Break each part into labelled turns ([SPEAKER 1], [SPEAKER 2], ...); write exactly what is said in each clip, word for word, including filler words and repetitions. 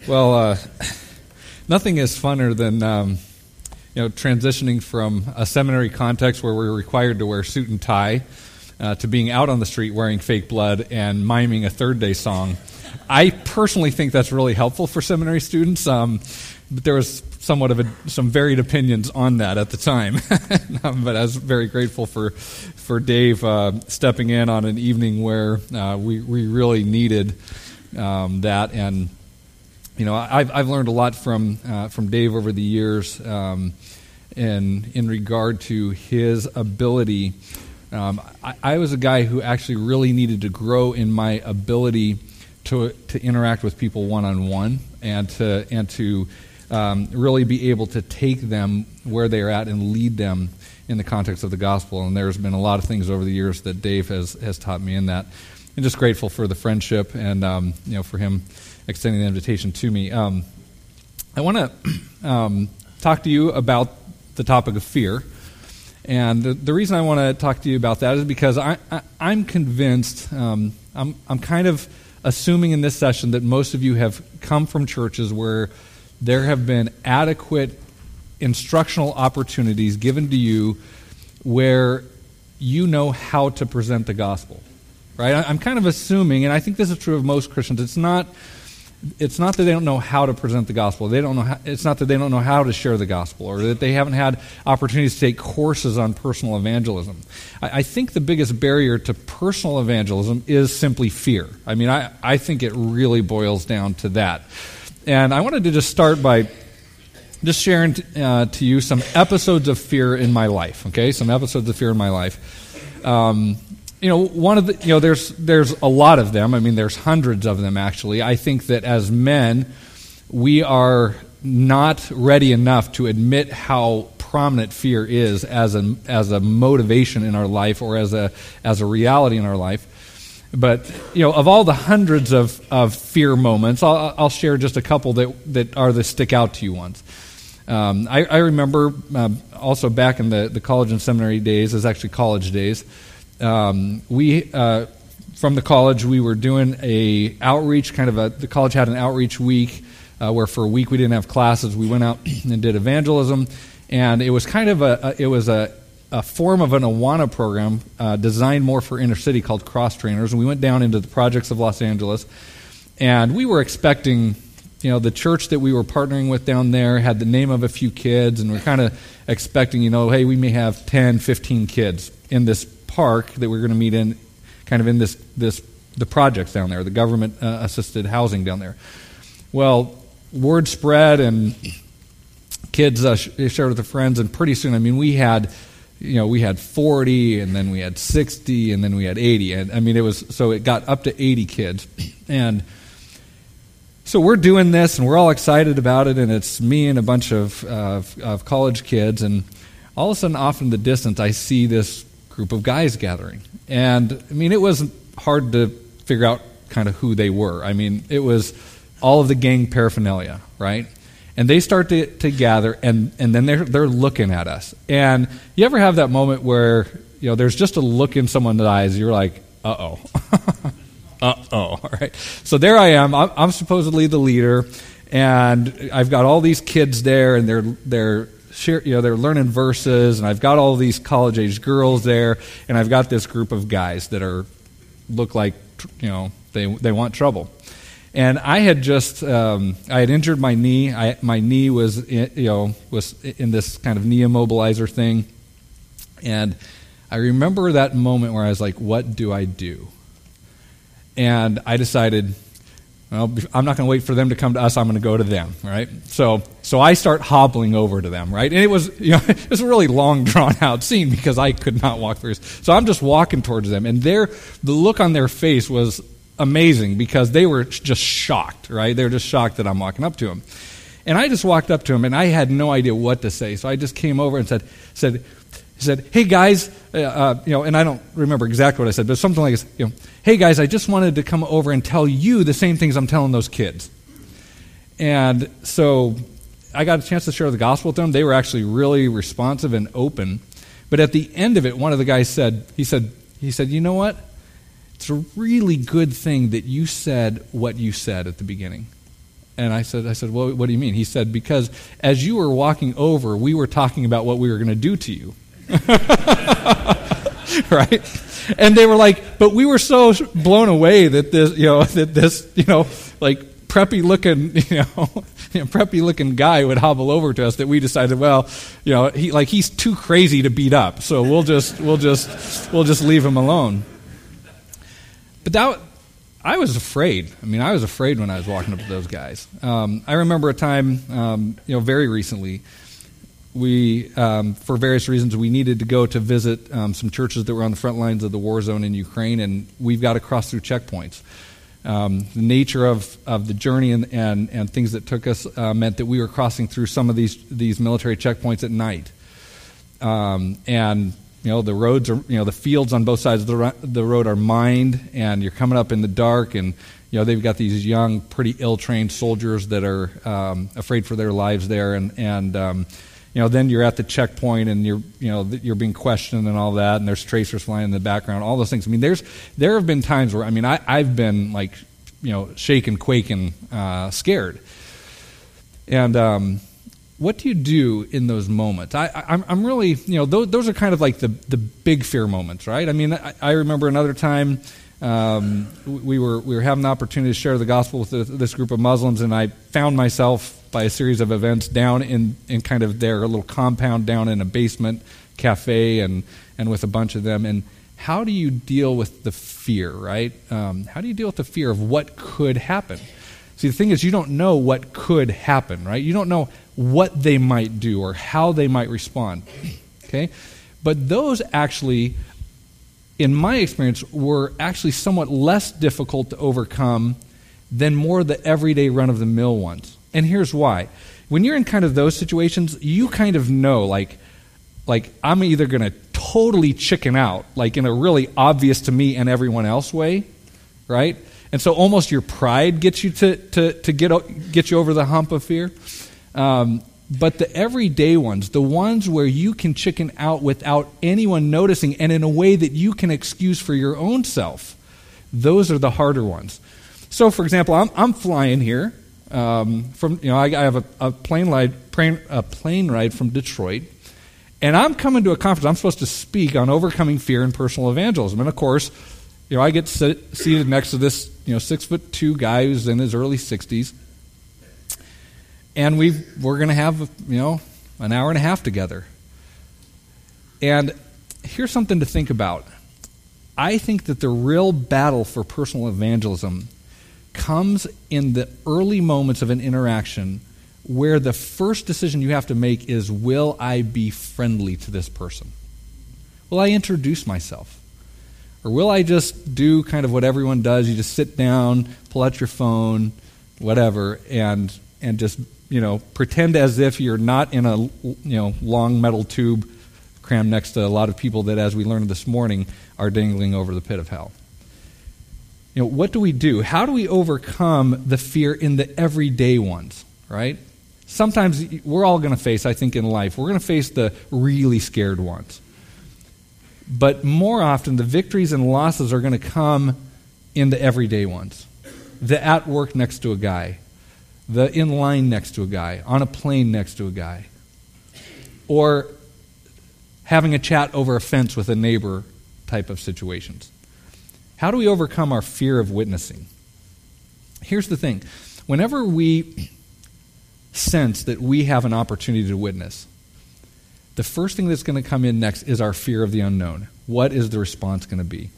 [SPEAKER 1] Well, uh, nothing is funner than um, you know transitioning from a seminary context where we're required to wear suit and tie uh, to being out on the street wearing fake blood and miming a Third Day song. I personally think that's really helpful for seminary students, um, but there was somewhat of a, some varied opinions on that at the time. But I was very grateful for for Dave uh, stepping in on an evening where uh, we we really needed um, that. And you know, I've I've learned a lot from uh, from Dave over the years, um, in in regard to his ability. Um, I, I was a guy who actually really needed to grow in my ability to to interact with people one on one, and to and to um, really be able to take them where they are at and lead them in the context of the gospel. And there's been a lot of things over the years that Dave has has taught me in that. And just grateful for the friendship and um, you know for him extending the invitation to me. Um, I want to um, talk to you about the topic of fear. And the, the reason I want to talk to you about that is because I, I, I'm convinced, um, I'm, I'm kind of assuming in this session that most of you have come from churches where there have been adequate instructional opportunities given to you where you know how to present the gospel, right? I, I'm kind of assuming, and I think this is true of most Christians, it's not It's not that they don't know how to present the gospel. They don't know. How, it's not that they don't know how to share the gospel, or that they haven't had opportunities to take courses on personal evangelism. I, I think the biggest barrier to personal evangelism is simply fear. I mean, I, I think it really boils down to that. And I wanted to just start by just sharing t- uh, to you some episodes of fear in my life. Okay, some episodes of fear in my life. Um, You know, one of the, you know, there's there's a lot of them. I mean, there's hundreds of them, actually. I think that as men, we are not ready enough to admit how prominent fear is as a as a motivation in our life, or as a as a reality in our life. But, you know, of all the hundreds of, of fear moments, I'll, I'll share just a couple that, that are the stick out to you ones. Um, I, I remember uh, also back in the, the college and seminary days, it was actually college days, Um, we, uh, from the college, we were doing a outreach, kind of a, the college had an outreach week, uh, where for a week we didn't have classes. We went out and did evangelism, and it was kind of a, a it was a, a form of an Awana program, uh, designed more for inner city, called Cross Trainers. And we went down into the projects of Los Angeles, and we were expecting, you know, the church that we were partnering with down there had the name of a few kids, and we're kind of expecting, you know, hey, we may have ten, fifteen kids in this park that we're going to meet in, kind of in this this the projects down there, the government uh, assisted housing down there. Well, word spread, and kids uh, sh- shared with their friends, and pretty soon, I mean, we had, you know, we had forty, and then we had sixty, and then we had eighty, and I mean, it was so it got up to eighty kids, and so we're doing this, and we're all excited about it, and it's me and a bunch of uh, of college kids, and all of a sudden, off in the distance, I see this group of guys gathering. And, I mean, it wasn't hard to figure out kind of who they were. I mean, it was all of the gang paraphernalia, right? And they start to, to gather, and, and then they're, they're looking at us. And you ever have that moment where, you know, there's just a look in someone's eyes, you're like, uh-oh. uh-oh, all right? So there I am. I'm, I'm supposedly the leader, and I've got all these kids there, and they're they're Share, you know, they're learning verses, and I've got all these college-age girls there, and I've got this group of guys that are look like, you know, they they want trouble. And I had just um, I had injured my knee. I, my knee was in, you know was in this kind of knee immobilizer thing, and I remember that moment where I was like, "What do I do?" And I decided, well, I'm not going to wait for them to come to us. I'm going to go to them, right? So, so I start hobbling over to them, right? And it was, you know, it was a really long, drawn-out scene because I could not walk through. So I'm just walking towards them, and their the look on their face was amazing because they were just shocked, right? They were just shocked that I'm walking up to them, and I just walked up to them, and I had no idea what to say. So I just came over and said, said. He said, "Hey guys," uh, uh, you know, and I don't remember exactly what I said, but something like this, you know, "Hey guys, I just wanted to come over and tell you the same things I'm telling those kids." And so I got a chance to share the gospel with them. They were actually really responsive and open. But at the end of it, one of the guys said, he said, he said, "You know what? It's a really good thing that you said what you said at the beginning." And I said, I said, well, what do you mean? He said, because as you were walking over, we were talking about what we were going to do to you. Right? And they were like, but we were so blown away that this, you know, that this, you know, like preppy looking, you know, preppy looking guy would hobble over to us that we decided, well, you know, he like he's too crazy to beat up, so we'll just we'll just we'll just leave him alone. But that. I was afraid. I mean, I was afraid when I was walking up to those guys. Um, I remember a time, um, you know, very recently, we, um, for various reasons, we needed to go to visit um, some churches that were on the front lines of the war zone in Ukraine, and we've got to cross through checkpoints. Um, the nature of, of the journey and, and, and things that took us uh, meant that we were crossing through some of these these military checkpoints at night. Um, and You know, the roads are, you know, the fields on both sides of the, the road are mined, and you're coming up in the dark, and, you know, they've got these young, pretty ill-trained soldiers that are um, afraid for their lives there, and, and um, you know, then you're at the checkpoint, and you're, you know, you're being questioned and all that, and there's tracers flying in the background, all those things. I mean, there's, there have been times where, I mean, I, I've been, like, you know, shaken, quaking, uh, scared. And, um what do you do in those moments? I, I, I'm really, you know, those, those are kind of like the, the big fear moments, right? I mean, I, I remember another time um, we were we were having the opportunity to share the gospel with this group of Muslims, and I found myself by a series of events down in, in kind of their little compound down in a basement cafe, and, and with a bunch of them. And how do you deal with the fear, right? Um, how do you deal with the fear of what could happen? See, the thing is, you don't know what could happen, right? You don't know what they might do or how they might respond, okay? But those actually, in my experience, were actually somewhat less difficult to overcome than more the everyday run-of-the-mill ones. And here's why. When you're in kind of those situations, you kind of know, like, like I'm either going to totally chicken out, like in a really obvious to me and everyone else way, right? And so almost your pride gets you to, to, to get, get you over the hump of fear. Um, but the everyday ones, the ones where you can chicken out without anyone noticing and in a way that you can excuse for your own self, those are the harder ones. So, for example, I'm, I'm flying here um, from, you know, I, I have a, a plane ride, plane, a plane ride from Detroit, and I'm coming to a conference. I'm supposed to speak on overcoming fear and personal evangelism. And, of course, you know, I get sit, seated next to this, you know, six foot two guy who's in his early sixties, and we we're going to have, you know, an hour and a half together. And here's something to think about. I think that the real battle for personal evangelism comes in the early moments of an interaction where the first decision you have to make is, will I be friendly to this person? Will I introduce myself? Or will I just do kind of what everyone does? You just sit down, pull out your phone, whatever, and and just, you know, pretend as if you're not in a, you know, long metal tube crammed next to a lot of people that, as we learned this morning, are dangling over the pit of hell. You know, what do we do? How do we overcome the fear in the everyday ones, right? Sometimes we're all going to face, I think, in life, we're going to face the really scared ones. But more often, the victories and losses are going to come in the everyday ones. The at work next to a guy. The in line next to a guy. On a plane next to a guy. Or having a chat over a fence with a neighbor type of situations. How do we overcome our fear of witnessing? Here's the thing. Whenever we sense that we have an opportunity to witness, the first thing that's going to come in next is our fear of the unknown. What is the response going to be?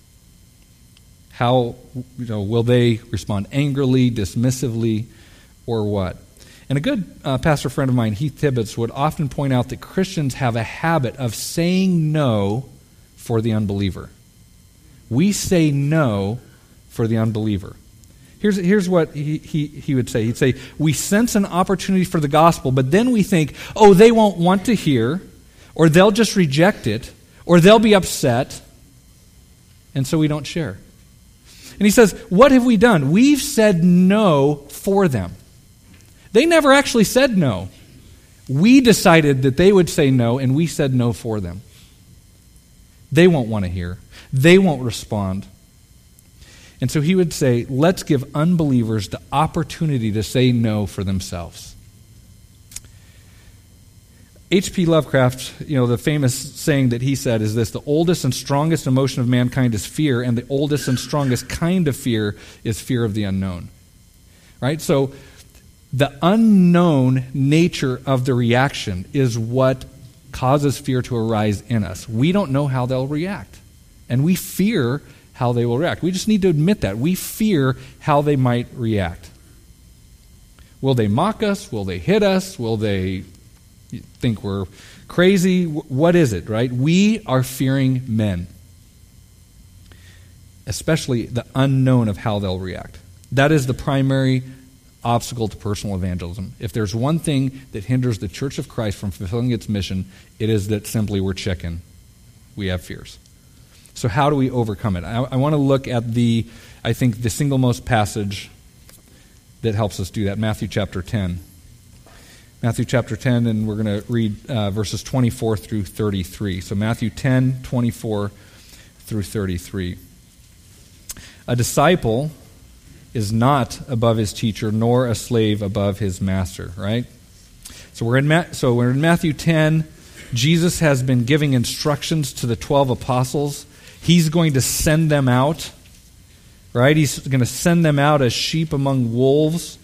[SPEAKER 1] How, you know, will they respond angrily, dismissively, or what? And a good uh, pastor friend of mine, Heath Tibbetts, would often point out that Christians have a habit of saying no for the unbeliever. We say no for the unbeliever. Here's, here's what he, he, he would say. He'd say, we sense an opportunity for the gospel, but then we think, oh, they won't want to hear, or they'll just reject it, or they'll be upset, and so we don't share. And he says, what have we done? We've said no for them. They never actually said no. We decided that they would say no, and we said no for them. They won't want to hear. They won't respond. And so he would say, let's give unbelievers the opportunity to say no for themselves. H P Lovecraft, you know, the famous saying that he said is this: the oldest and strongest emotion of mankind is fear, and the oldest and strongest kind of fear is fear of the unknown. Right? So the unknown nature of the reaction is what causes fear to arise in us. We don't know how they'll react, and we fear how they will react. We just need to admit that. We fear how they might react. Will they mock us? Will they hit us? Will they think we're crazy? What is it, right? We are fearing men, especially the unknown of how they'll react. That is the primary obstacle to personal evangelism. If there's one thing that hinders the Church of Christ from fulfilling its mission, it is that simply we're chicken. We have fears. So how do we overcome it? I, I want to look at the, I think, the single most passage that helps us do that, Matthew chapter ten. Matthew chapter ten, and we're going to read uh, verses twenty-four through thirty-three. So Matthew ten, twenty-four through thirty-three. A disciple is not above his teacher, nor a slave above his master, right? So we're in Ma- so we're in Matthew ten. Jesus has been giving instructions to the twelve apostles. He's going to send them out, right? He's going to send them out as sheep among wolves.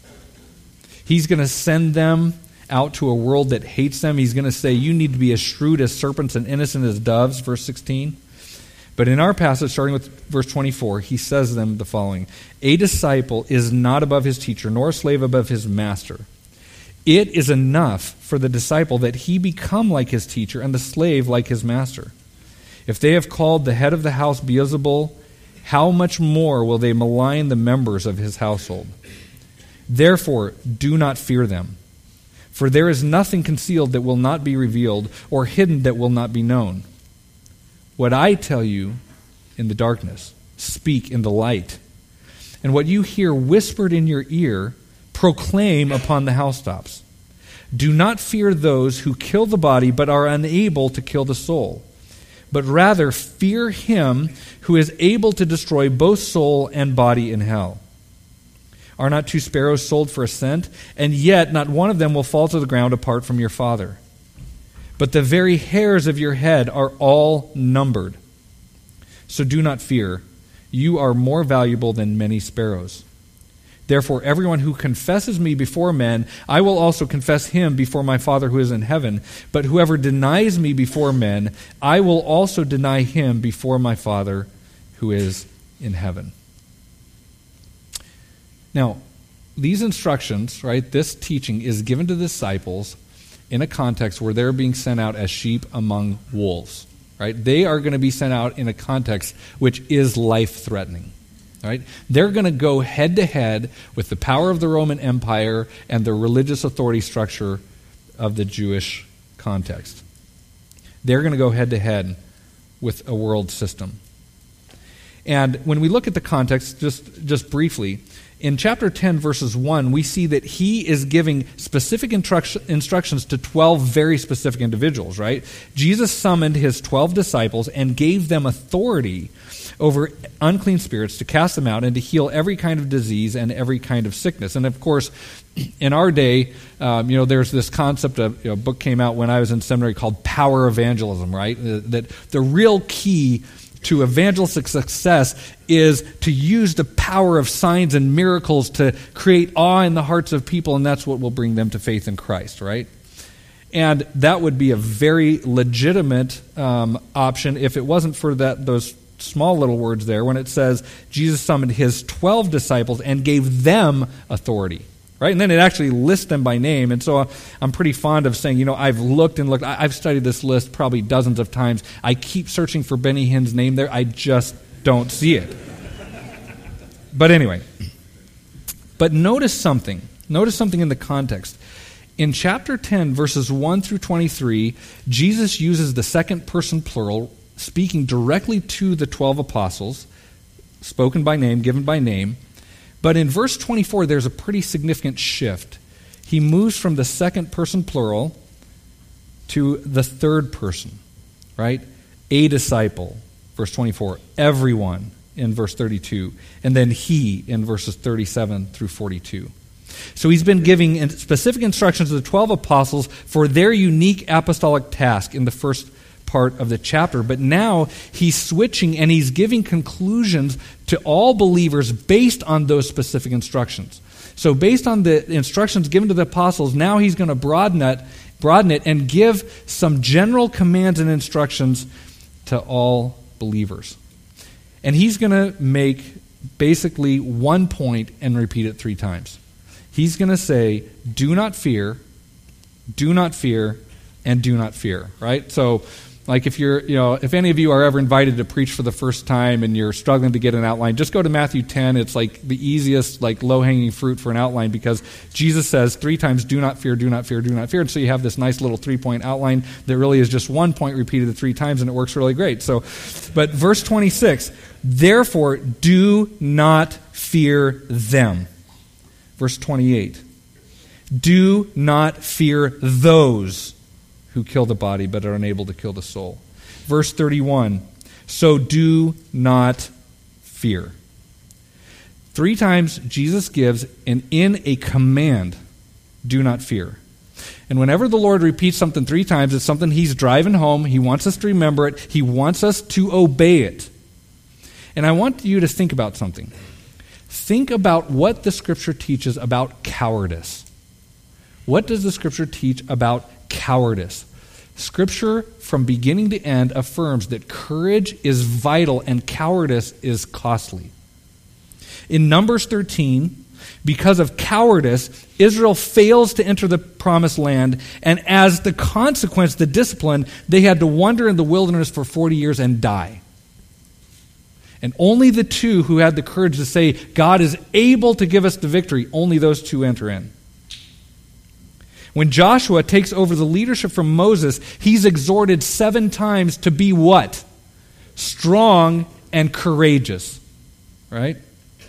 [SPEAKER 1] He's going to send them out to a world that hates them. He's going to say, you need to be as shrewd as serpents and innocent as doves, verse sixteen. But in our passage, starting with verse twenty-four, he says to them the following: a disciple is not above his teacher, nor a slave above his master. It is enough for the disciple that he become like his teacher and the slave like his master. If they have called the head of the house Beelzebul, how much more will they malign the members of his household? Therefore, do not fear them. For there is nothing concealed that will not be revealed, or hidden that will not be known. What I tell you in the darkness, speak in the light. And what you hear whispered in your ear, proclaim upon the housetops. Do not fear those who kill the body, but are unable to kill the soul. But rather fear him who is able to destroy both soul and body in hell. Are not two sparrows sold for a cent? And yet not one of them will fall to the ground apart from your Father. But the very hairs of your head are all numbered. So do not fear. You are more valuable than many sparrows. Therefore, everyone who confesses me before men, I will also confess him before my Father who is in heaven. But whoever denies me before men, I will also deny him before my Father who is in heaven. Now, these instructions, right, this teaching is given to the disciples in a context where they're being sent out as sheep among wolves, right? They are going to be sent out in a context which is life-threatening, right? They're going to go head-to-head with the power of the Roman Empire and the religious authority structure of the Jewish context. They're going to go head-to-head with a world system. And when we look at the context, just, just briefly, in chapter ten, verses one, we see that he is giving specific instruct- instructions to twelve very specific individuals, right? Jesus summoned his twelve disciples and gave them authority over unclean spirits to cast them out and to heal every kind of disease and every kind of sickness. And of course, in our day, um, you know, there's this concept of, you know, a book came out when I was in seminary called Power Evangelism, right? That the real key to evangelistic success is to use the power of signs and miracles to create awe in the hearts of people, and that's what will bring them to faith in Christ, right? And that would be a very legitimate um, option if it wasn't for that those small little words there when it says Jesus summoned his twelve disciples and gave them authority. Right? And then it actually lists them by name. And so I'm pretty fond of saying, you know, I've looked and looked. I've studied this list probably dozens of times. I keep searching for Benny Hinn's name there. I just don't see it. But anyway. But notice something. Notice something in the context. In chapter ten, verses one through twenty-three, Jesus uses the second person plural, speaking directly to the twelve apostles, spoken by name, given by name. But in verse twenty-four, there's a pretty significant shift. He moves from the second person plural to the third person, right? A disciple, verse twenty-four, everyone, in verse thirty-two, and then he in verses thirty-seven through forty-two. So he's been giving specific instructions to the twelve apostles for their unique apostolic task in the first part of the chapter. But now he's switching and he's giving conclusions to all believers based on those specific instructions. So based on the instructions given to the apostles, now he's going to broaden it, broaden it and give some general commands and instructions to all believers. And he's going to make basically one point and repeat it three times. He's going to say, do not fear, do not fear, and do not fear, right? So, like if you're, you know, if any of you are ever invited to preach for the first time and you're struggling to get an outline, just go to Matthew ten. It's like the easiest, like low-hanging fruit for an outline because Jesus says three times, do not fear, do not fear, do not fear. And so you have this nice little three-point outline that really is just one point repeated three times, and it works really great. So, but verse twenty-six, therefore do not fear them. Verse twenty-eight, do not fear those who kill the body but are unable to kill the soul. Verse thirty-one, so do not fear. Three times Jesus gives an in a command, do not fear. And whenever the Lord repeats something three times, it's something he's driving home. He wants us to remember it. He wants us to obey it. And I want you to think about something. Think about what the Scripture teaches about cowardice. What does the Scripture teach about cowardice? Scripture, from beginning to end, affirms that courage is vital and cowardice is costly. In Numbers thirteen, because of cowardice, Israel fails to enter the promised land, and as the consequence, the discipline, they had to wander in the wilderness for forty years and die. And only the two who had the courage to say, God is able to give us the victory, only those two enter in. When Joshua takes over the leadership from Moses, he's exhorted seven times to be what? Strong and courageous. Right?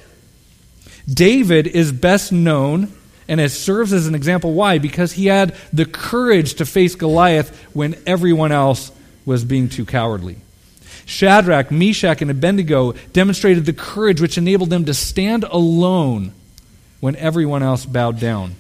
[SPEAKER 1] David is best known and it serves as an example. Why? Because he had the courage to face Goliath when everyone else was being too cowardly. Shadrach, Meshach, and Abednego demonstrated the courage which enabled them to stand alone when everyone else bowed down.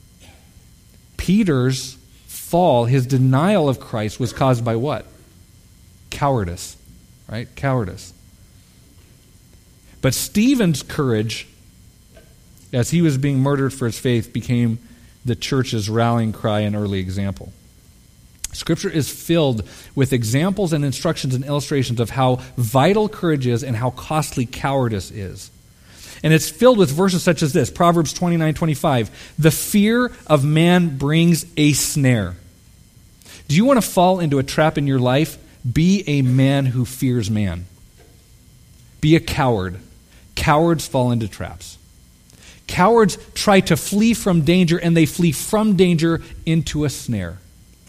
[SPEAKER 1] Peter's fall, his denial of Christ, was caused by what? Cowardice, right? Cowardice. But Stephen's courage, as he was being murdered for his faith, became the church's rallying cry and early example. Scripture is filled with examples and instructions and illustrations of how vital courage is and how costly cowardice is. And it's filled with verses such as this, Proverbs twenty-nine twenty-five. The fear of man brings a snare. Do you want to fall into a trap in your life? Be a man who fears man. Be a coward. Cowards fall into traps. Cowards try to flee from danger, and they flee from danger into a snare.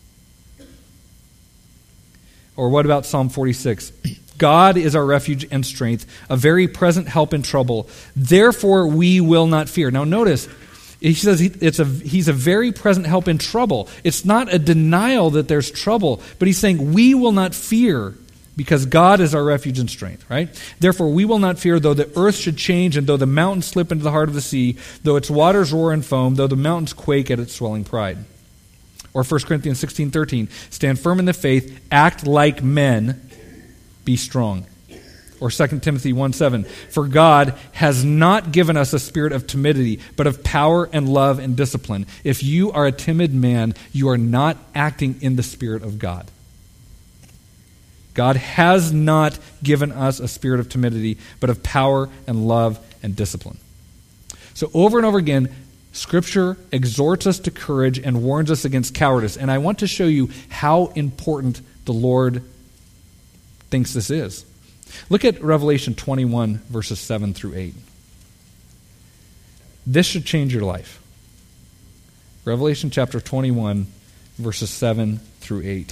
[SPEAKER 1] Or what about Psalm forty-six? God is our refuge and strength, a very present help in trouble. Therefore we will not fear. Now notice, he says it's a, he's a very present help in trouble. It's not a denial that there's trouble, but he's saying we will not fear because God is our refuge and strength, right? Therefore we will not fear though the earth should change and though the mountains slip into the heart of the sea, though its waters roar and foam, though the mountains quake at its swelling pride. Or First Corinthians sixteen thirteen, stand firm in the faith, act like men, be strong. Or Second Timothy one seven, for God has not given us a spirit of timidity, but of power and love and discipline. If you are a timid man, you are not acting in the Spirit of God. God has not given us a spirit of timidity, but of power and love and discipline. So over and over again, Scripture exhorts us to courage and warns us against cowardice. And I want to show you how important the Lord thinks this is. Look at Revelation twenty-one, verses seven through eight. This should change your life. Revelation chapter twenty-one, verses seven through eight.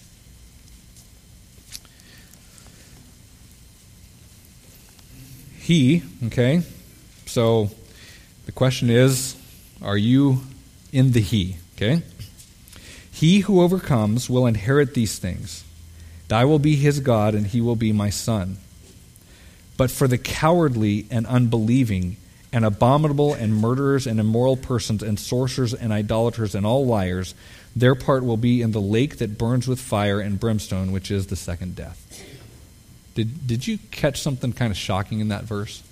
[SPEAKER 1] He, okay, so the question is, are you in the he? Okay? He who overcomes will inherit these things. I will be his God, and he will be my son. But for the cowardly and unbelieving and abominable and murderers and immoral persons and sorcerers and idolaters and all liars, their part will be in the lake that burns with fire and brimstone, which is the second death. Did, did you catch something kind of shocking in that verse?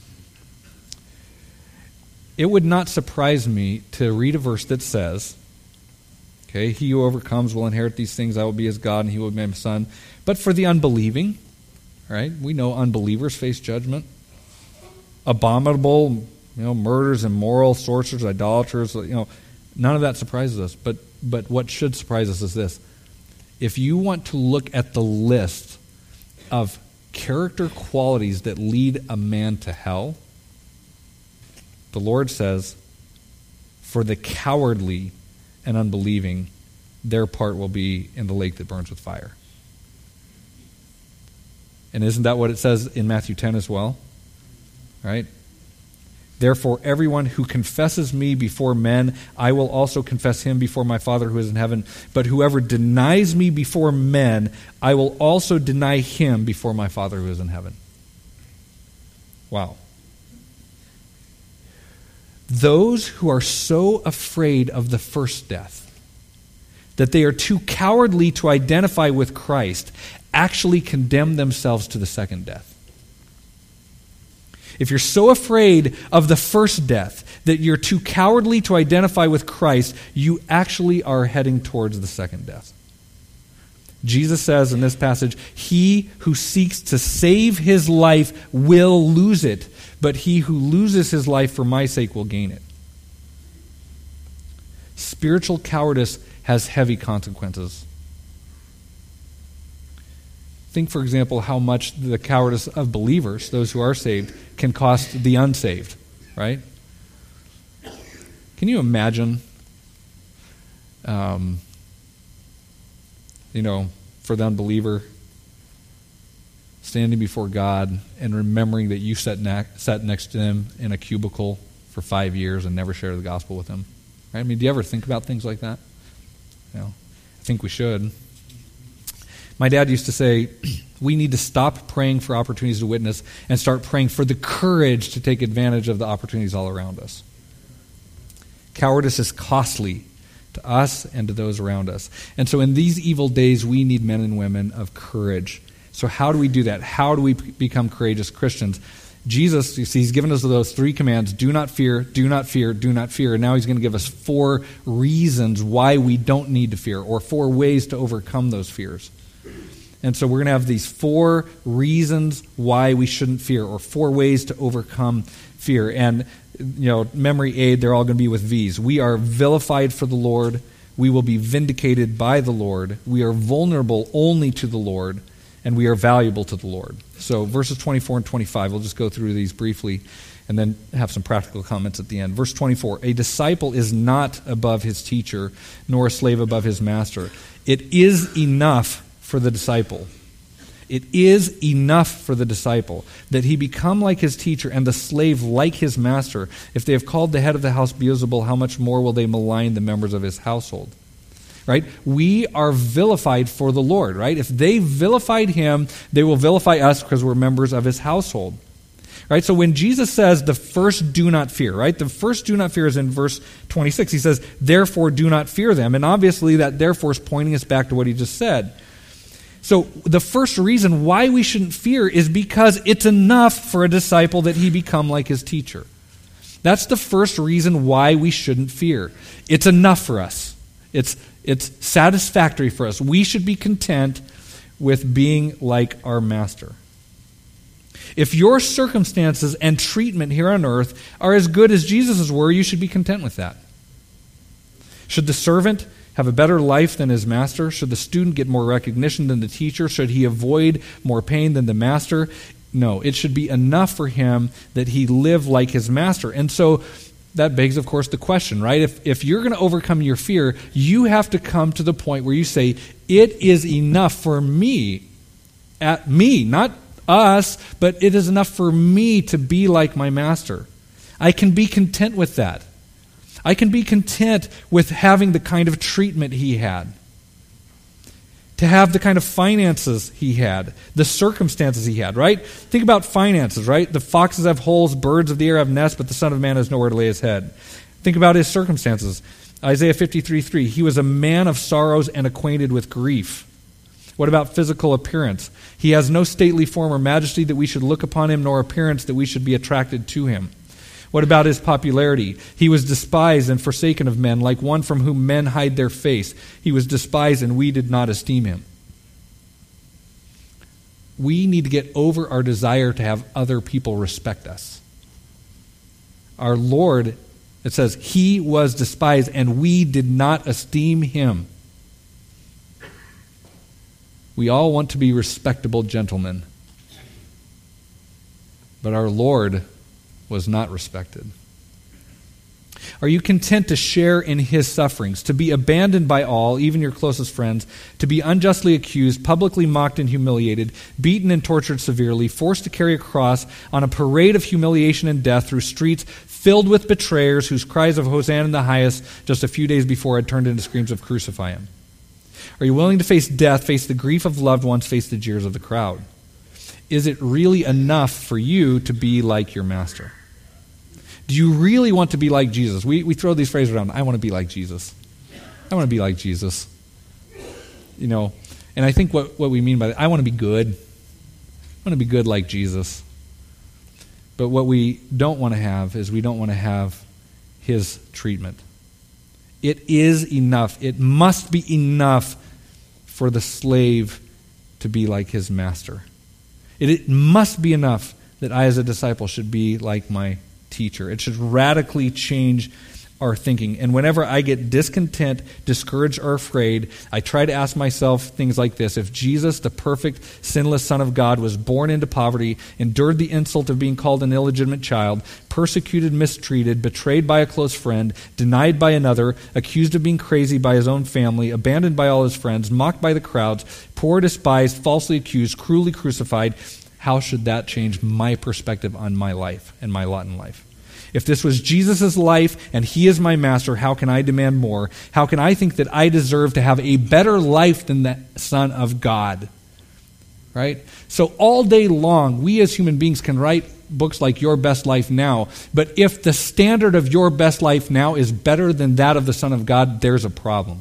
[SPEAKER 1] It would not surprise me to read a verse that says, okay, he who overcomes will inherit these things, I will be his God, and he will be my son. But for the unbelieving, right? We know unbelievers face judgment. Abominable, you know, murders, immoral, sorcerers, idolaters, you know, none of that surprises us. But but what should surprise us is this. If you want to look at the list of character qualities that lead a man to hell, the Lord says, for the cowardly and unbelieving, their part will be in the lake that burns with fire. And isn't that what it says in Matthew ten as well? Right? Therefore, everyone who confesses me before men, I will also confess him before my Father who is in heaven. But whoever denies me before men, I will also deny him before my Father who is in heaven. Wow. Those who are so afraid of the first death that they are too cowardly to identify with Christ actually condemn themselves to the second death. If you're so afraid of the first death that you're too cowardly to identify with Christ, you actually are heading towards the second death. Jesus says in this passage, he who seeks to save his life will lose it, but he who loses his life for my sake will gain it. Spiritual cowardice has heavy consequences. Think, for example, how much the cowardice of believers, those who are saved, can cost the unsaved, right? Can you imagine, um, you know, for the unbeliever, standing before God and remembering that you sat, ne- sat next to him in a cubicle for five years and never shared the gospel with him? Right? I mean, do you ever think about things like that? You know, I think we should. My dad used to say, we need to stop praying for opportunities to witness and start praying for the courage to take advantage of the opportunities all around us. Cowardice is costly to us and to those around us. And so in these evil days, we need men and women of courage. So how do we do that? How do we p- become courageous Christians? Jesus, you see, he's given us those three commands: do not fear, do not fear, do not fear. And now he's going to give us four reasons why we don't need to fear, or four ways to overcome those fears. And so we're going to have these four reasons why we shouldn't fear, or four ways to overcome fear. And, you know, memory aid, they're all going to be with V's. We are vilified for the Lord. We will be vindicated by the Lord. We are vulnerable only to the Lord. And we are valuable to the Lord. So verses twenty-four and twenty-five, we'll just go through these briefly and then have some practical comments at the end. Verse twenty-four, a disciple is not above his teacher, nor a slave above his master. It is enough for the disciple. It is enough for the disciple that he become like his teacher and the slave like his master. If they have called the head of the house Beelzebul, how much more will they malign the members of his household? Right? We are vilified for the Lord, right? If they vilified him, they will vilify us because we're members of his household. Right? So when Jesus says the first do not fear, right? The first do not fear is in verse twenty-six. He says, therefore do not fear them. And obviously that therefore is pointing us back to what he just said. So the first reason why we shouldn't fear is because it's enough for a disciple that he become like his teacher. That's the first reason why we shouldn't fear. It's enough for us. It's It's satisfactory for us. We should be content with being like our master. If your circumstances and treatment here on earth are as good as Jesus' were, you should be content with that. Should the servant have a better life than his master? Should the student get more recognition than the teacher? Should he avoid more pain than the master? No, it should be enough for him that he live like his master. And so that begs, of course, the question, right? If if you're going to overcome your fear, you have to come to the point where you say, it is enough for me, at me, not us, but it is enough for me to be like my master. I can be content with that. I can be content with having the kind of treatment he had. to have the kind of finances he had, the circumstances he had, right? Think about finances, right? The foxes have holes, birds of the air have nests, but the Son of Man has nowhere to lay his head. Think about his circumstances. Isaiah fifty-three three, he was a man of sorrows and acquainted with grief. What about physical appearance? He has no stately form or majesty that we should look upon him, nor appearance that we should be attracted to him. What about his popularity? He was despised and forsaken of men, like one from whom men hide their face. He was despised, and we did not esteem him. We need to get over our desire to have other people respect us. Our Lord, it says, he was despised, and we did not esteem him. We all want to be respectable gentlemen. But our Lord was not respected. Are you content to share in his sufferings, to be abandoned by all, even your closest friends, to be unjustly accused, publicly mocked and humiliated, beaten and tortured severely, forced to carry a cross on a parade of humiliation and death through streets filled with betrayers whose cries of Hosanna in the highest just a few days before had turned into screams of crucify him? Are you willing to face death, face the grief of loved ones, face the jeers of the crowd? Is it really enough for you to be like your master? Do you really want to be like Jesus? We we throw these phrases around. I want to be like Jesus. I want to be like Jesus. You know, and I think what, what we mean by that, I want to be good. I want to be good like Jesus. But what we don't want to have is we don't want to have his treatment. It is enough. It must be enough for the slave to be like his master. It, it must be enough that I as a disciple should be like my teacher. It should radically change our thinking. And whenever I get discontent, discouraged, or afraid, I try to ask myself things like this. If Jesus, the perfect, sinless Son of God, was born into poverty, endured the insult of being called an illegitimate child, persecuted, mistreated, betrayed by a close friend, denied by another, accused of being crazy by his own family, abandoned by all his friends, mocked by the crowds, poor, despised, falsely accused, cruelly crucified, how should that change my perspective on my life and my lot in life? If this was Jesus' life and he is my master, how can I demand more? How can I think that I deserve to have a better life than the Son of God? Right? So all day long, we as human beings can write books like Your Best Life Now, but if the standard of your best life now is better than that of the Son of God, there's a problem.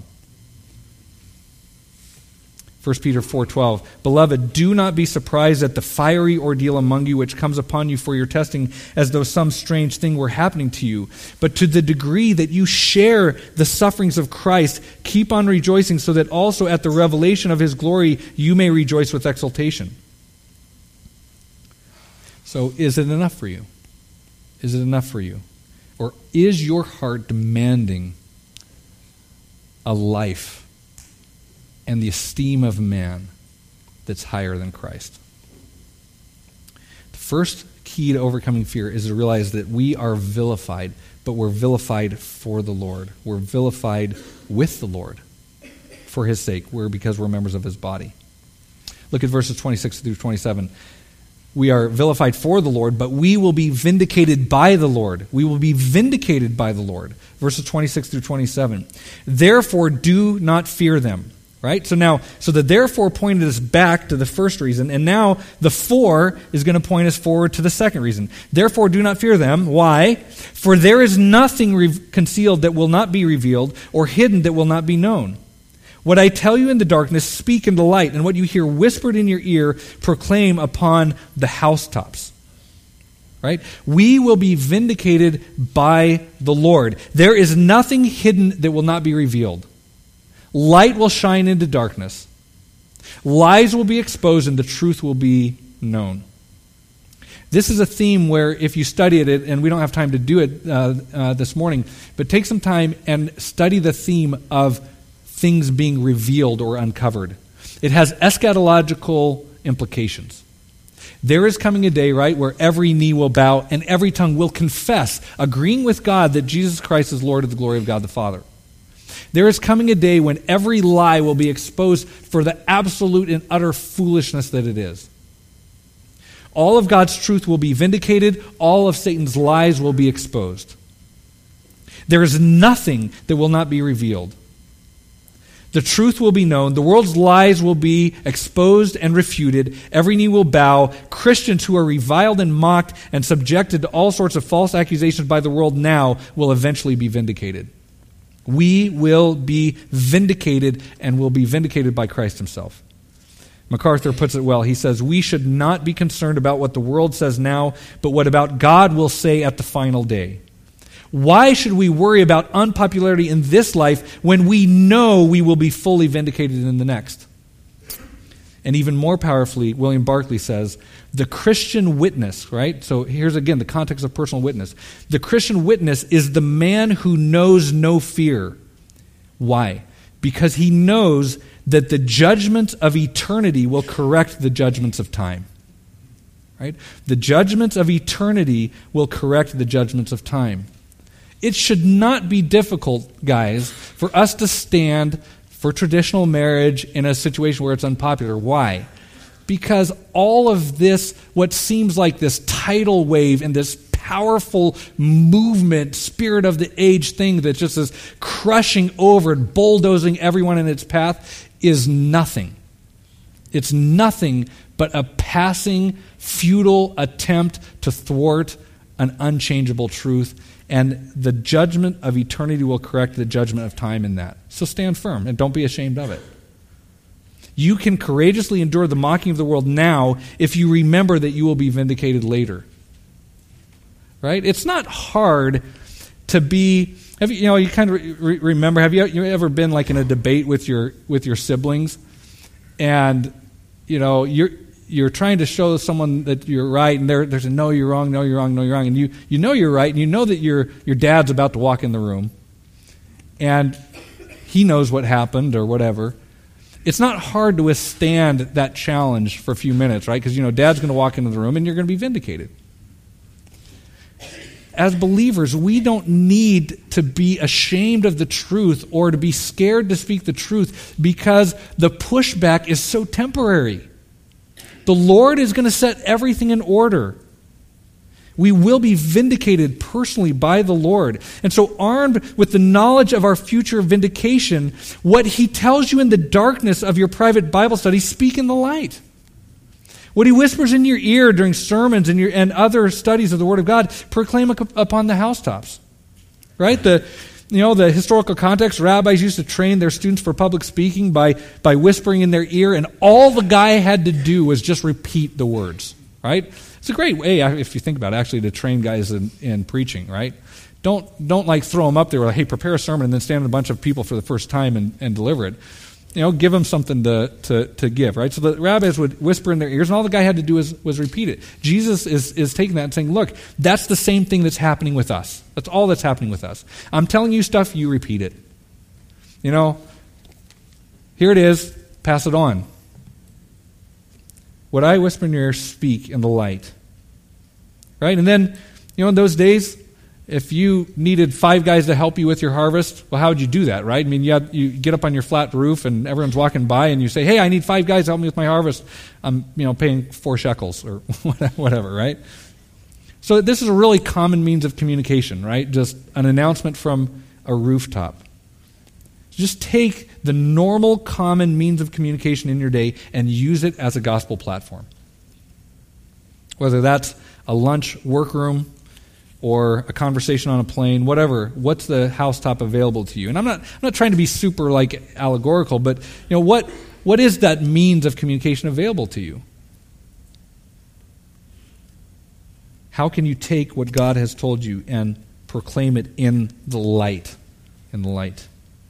[SPEAKER 1] First Peter four twelve, Beloved, do not be surprised at the fiery ordeal among you which comes upon you for your testing, as though some strange thing were happening to you. But to the degree that you share the sufferings of Christ, keep on rejoicing, so that also at the revelation of his glory you may rejoice with exultation. So is it enough for you? Is it enough for you? Or is your heart demanding a life and the esteem of man that's higher than Christ? The first key to overcoming fear is to realize that we are vilified, but we're vilified for the Lord. We're vilified with the Lord for his sake. We're because we're members of his body. Look at verses twenty-six through twenty-seven. We are vilified for the Lord, but we will be vindicated by the Lord. We will be vindicated by the Lord. Verses twenty-six through twenty-seven. Therefore do not fear them. Right? So now, so the therefore pointed us back to the first reason, and now the for is going to point us forward to the second reason. Therefore, do not fear them. Why? For there is nothing re- concealed that will not be revealed, or hidden that will not be known. What I tell you in the darkness, speak in the light, and what you hear whispered in your ear, proclaim upon the housetops. Right? We will be vindicated by the Lord. There is nothing hidden that will not be revealed. Light will shine into darkness. Lies will be exposed and the truth will be known. This is a theme where if you study it, and we don't have time to do it uh, uh, this morning, but take some time and study the theme of things being revealed or uncovered. It has eschatological implications. There is coming a day, right, where every knee will bow and every tongue will confess, agreeing with God that Jesus Christ is Lord of the glory of God the Father. There is coming a day when every lie will be exposed for the absolute and utter foolishness that it is. All of God's truth will be vindicated. All of Satan's lies will be exposed. There is nothing that will not be revealed. The truth will be known. The world's lies will be exposed and refuted. Every knee will bow. Christians who are reviled and mocked and subjected to all sorts of false accusations by the world now will eventually be vindicated. We will be vindicated and will be vindicated by Christ himself. MacArthur puts it well. He says, we should not be concerned about what the world says now, but what about God will say at the final day. Why should we worry about unpopularity in this life when we know we will be fully vindicated in the next? And even more powerfully, William Barclay says, the Christian witness, right? So here's again the context of personal witness. The Christian witness is the man who knows no fear. Why? Because he knows that the judgments of eternity will correct the judgments of time. Right? The judgments of eternity will correct the judgments of time. It should not be difficult, guys, for us to stand for traditional marriage in a situation where it's unpopular. Why? Because all of this, what seems like this tidal wave and this powerful movement, spirit of the age thing that just is crushing over and bulldozing everyone in its path, is nothing. It's nothing but a passing, futile attempt to thwart an unchangeable truth. And the judgment of eternity will correct the judgment of time in that. So stand firm and don't be ashamed of it. You can courageously endure the mocking of the world now if you remember that you will be vindicated later. Right? It's not hard to be, have you, you know, you kind of re- remember, have you, you ever been like in a debate with your with your siblings and, you know, you're you're trying to show someone that you're right, and they're, they're saying, no, you're wrong, no, you're wrong, no, you're wrong. And you, you know you're right, and you know that your your dad's about to walk in the room, and he knows what happened or whatever. It's not hard to withstand that challenge for a few minutes, right? Because, you know, dad's going to walk into the room, and you're going to be vindicated. As believers, we don't need to be ashamed of the truth or to be scared to speak the truth because the pushback is so temporary. The Lord is going to set everything in order. We will be vindicated personally by the Lord. And so armed with the knowledge of our future vindication, what he tells you in the darkness of your private Bible study, speak in the light. What he whispers in your ear during sermons and, your, and other studies of the Word of God, proclaim upon the housetops. Right? The You know, the historical context, rabbis used to train their students for public speaking by, by whispering in their ear, and all the guy had to do was just repeat the words, right? It's a great way, if you think about it, actually, to train guys in, in preaching, right? Don't don't like throw them up there like, hey, prepare a sermon and then stand in a bunch of people for the first time and, and deliver it. You know, give them something to, to, to give, right? So the rabbis would whisper in their ears, and all the guy had to do was, was repeat it. Jesus is, is taking that and saying, look, that's the same thing that's happening with us. That's all that's happening with us. I'm telling you stuff, you repeat it. You know, here it is, pass it on. What I whisper in your ear, speak in the light. Right? And then, you know, in those days, if you needed five guys to help you with your harvest, well, how would you do that, right? I mean, you, have, you get up on your flat roof and everyone's walking by and you say, hey, I need five guys to help me with my harvest. I'm, you know, paying four shekels or whatever, right? So this is a really common means of communication, right? Just an announcement from a rooftop. Just take the normal, common means of communication in your day and use it as a gospel platform. Whether that's a lunch workroom, or a conversation on a plane, whatever. What's the housetop available to you? And I'm not I'm not trying to be super like allegorical, but you know what what is that means of communication available to you? How can you take what God has told you and proclaim it in the light? In the light.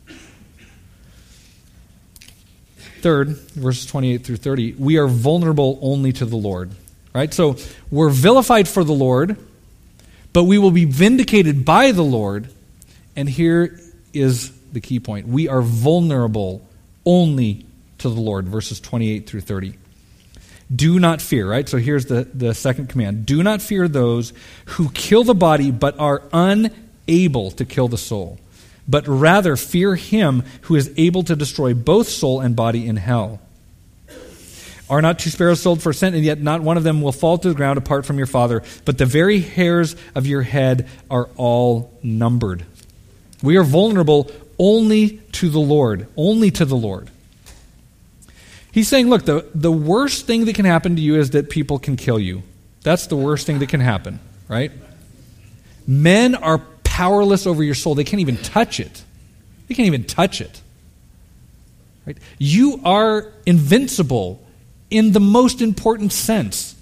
[SPEAKER 1] Third, verses twenty-eight through thirty, we are vulnerable only to the Lord. Right? So we're vilified for the Lord, but we will be vindicated by the Lord. And here is the key point. We are vulnerable only to the Lord. Verses twenty-eight through thirty. Do not fear, right? So here's the, the second command. Do not fear those who kill the body but are unable to kill the soul. But rather fear him who is able to destroy both soul and body in hell. Are not two sparrows sold for a cent, and yet not one of them will fall to the ground apart from your Father, but the very hairs of your head are all numbered. We are vulnerable only to the Lord, only to the Lord. He's saying, look, the, the worst thing that can happen to you is that people can kill you. That's the worst thing that can happen, right? Men are powerless over your soul. They can't even touch it. They can't even touch it. Right? You are invincible in the most important sense.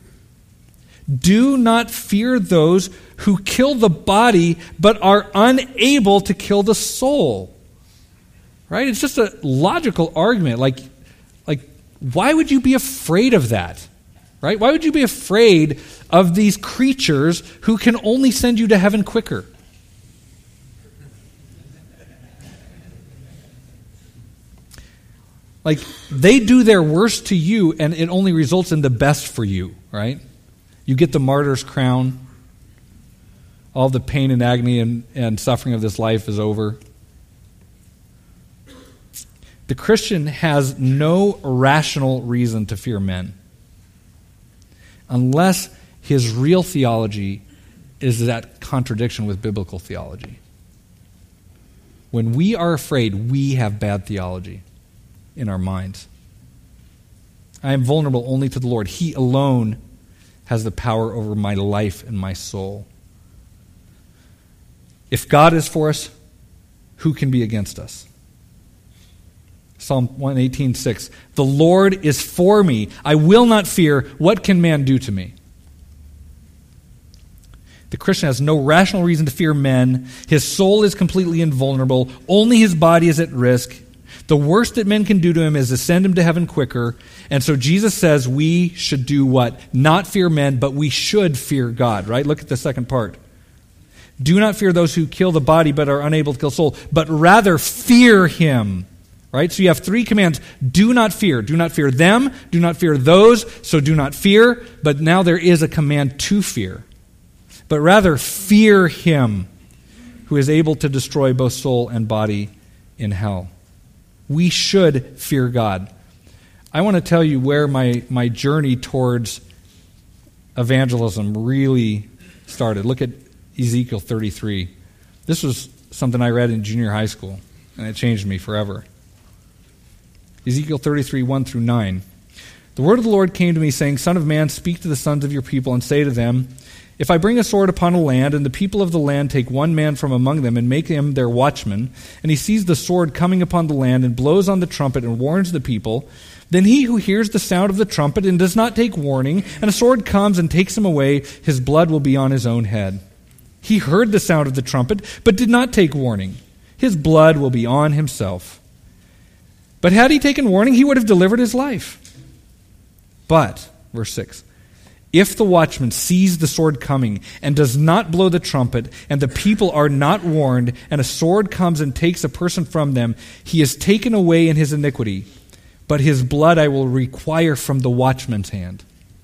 [SPEAKER 1] Do not fear those who kill the body but are unable to kill the soul. Right? It's just a logical argument. Like, like, why would you be afraid of that? Right? Why would you be afraid of these creatures who can only send you to heaven quicker? Like, they do their worst to you, and it only results in the best for you, right? You get the martyr's crown. All the pain and agony and, and suffering of this life is over. The Christian has no rational reason to fear men unless his real theology is that contradiction with biblical theology. When we are afraid, we have bad theology in our minds. I am vulnerable only to the Lord. He alone has the power over my life and my soul. If God is for us, who can be against us? Psalm one eighteen, six. The Lord is for me. I will not fear. What can man do to me? The Christian has no rational reason to fear men. His soul is completely invulnerable. Only his body is at risk. The worst that men can do to him is to send him to heaven quicker. And so Jesus says we should do what? Not fear men, but we should fear God, right? Look at the second part. Do not fear those who kill the body but are unable to kill soul, but rather fear him. Right? So you have three commands. Do not fear. Do not fear them. Do not fear those. So do not fear. But now there is a command to fear. But rather fear him who is able to destroy both soul and body in hell. We should fear God. I want to tell you where my, my journey towards evangelism really started. Look at Ezekiel thirty-three. This was something I read in junior high school, and it changed me forever. Ezekiel thirty-three, one through nine. The word of the Lord came to me, saying, Son of man, speak to the sons of your people, and say to them, if I bring a sword upon a land, and the people of the land take one man from among them, and make him their watchman, and he sees the sword coming upon the land, and blows on the trumpet, and warns the people, then he who hears the sound of the trumpet, and does not take warning, and a sword comes and takes him away, his blood will be on his own head. He heard the sound of the trumpet, but did not take warning. His blood will be on himself. But had he taken warning, he would have delivered his life. But, verse six, if the watchman sees the sword coming and does not blow the trumpet, and the people are not warned, and a sword comes and takes a person from them, he is taken away in his iniquity. But his blood I will require from the watchman's hand.